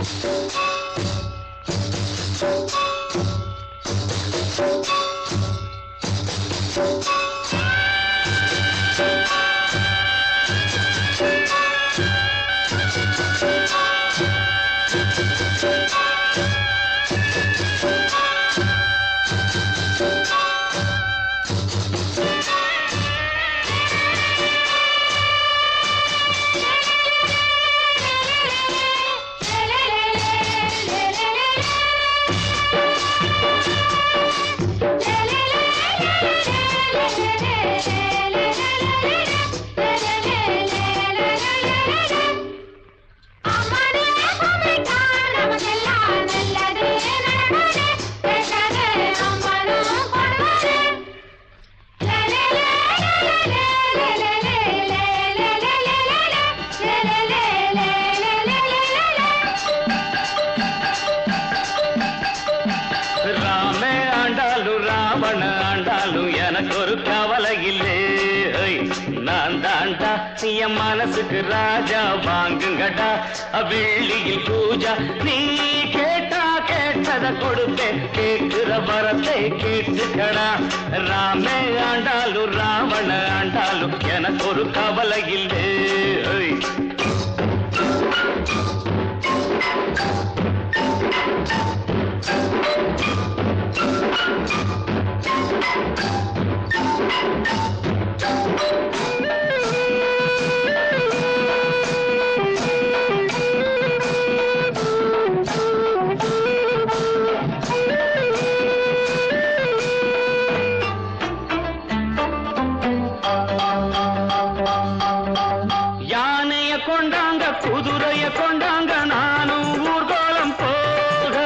என் மனசுக்கு ராஜா வாங்குங்கடா வெள்ளியில் பூஜா நீ கேட்டா கேட்டத கொடுப்பேன் கேட்கிற வரத்தை கேட்டுக்கடா ராமே ஆண்டாலும் ராவண ஆண்டாலும் எனக்கு ஒரு கவலை இல்லை குதிரைய கொண்டாங்க நானும் ஊர்கோலம் போக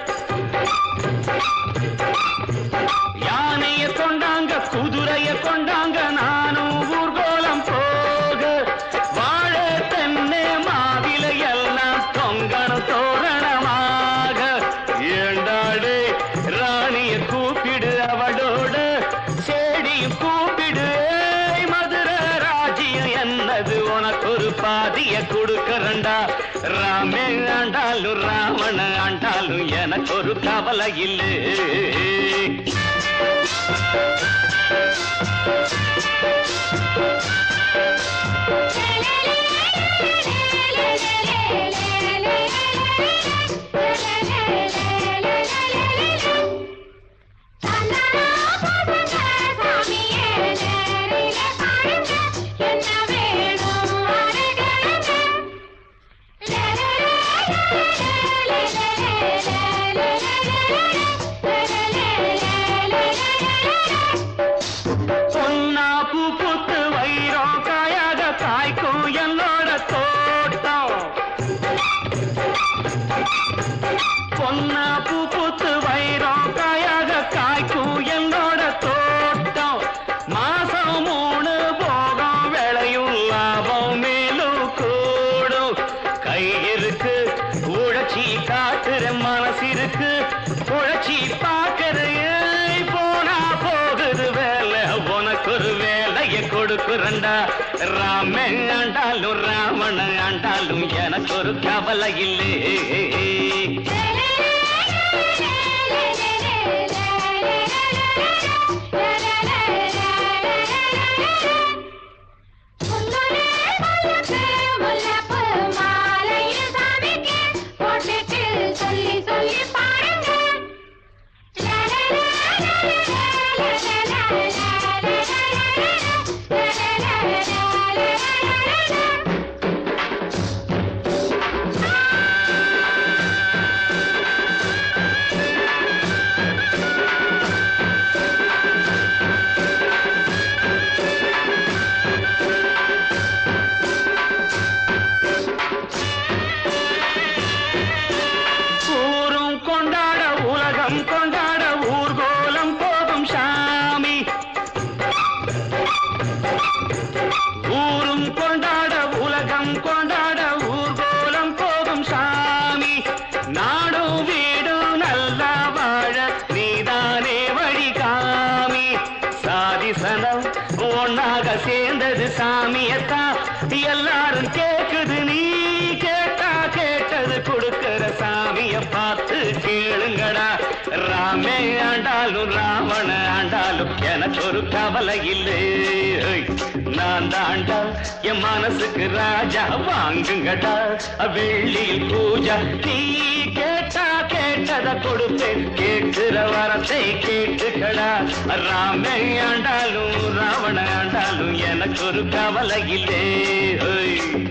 யானைய கொண்டாங்க குதிரைய கொண்டாங்க நானும் ஊர்கோலம் போக வாழ தென்னை மாவில எல்லாம் தொங்கணும் தோரணமாக ஏண்டாடு ராணிய கூப்பிடு அவளோட செடியும் கூப்பிடு மதுரை ராஜ்யம் என்னது உனக்கு ஒரு பாதிய கொடுக்கறண்டா ராமே ஆண்டாலும் ராவண ஆண்டாலும் எனக்கு ஒரு கவலை இல்லை பொன்னா பூ பூத்து வைரம் காயாக காய்க்கும் என்னோட தோட்டம் மாசம் 3 போகம் விளையும் லாபம் மேலும் கூடும் கை இருக்கு உழைச்சி காட்டுற மனசு இருக்கு உழைச்சி பார்க்கற போனா போகுது வேலை உனக்கு ஒரு வேலையை கொடுக்குறண்டா ராமே ஆண்டாலும் ராவண ஆண்டாலும் எனக்கு ஒரு கவலை இல்லை ராமே ஆண்டாலும் ராவண ஆண்டாலும் எனக்கு ஒரு கவலை இல்லை. நான் தாண்டா என் மனசுக்கு ராஜா, வாங்குங்கடா வெள்ளியில் பூஜா. நீ கேட்டா கேட்டத கொடுப்பேன், கேட்கிற வரத்தை கேட்டுக்கடா. ராமே ஆண்டாலும் ராவண ஆண்டாலும் எனக்கு ஒரு கவலை இல்லை.